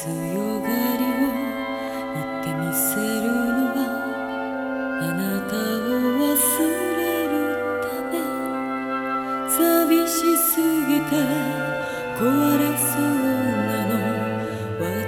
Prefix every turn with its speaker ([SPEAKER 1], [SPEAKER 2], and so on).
[SPEAKER 1] 強がりを言ってみせるのはあなたを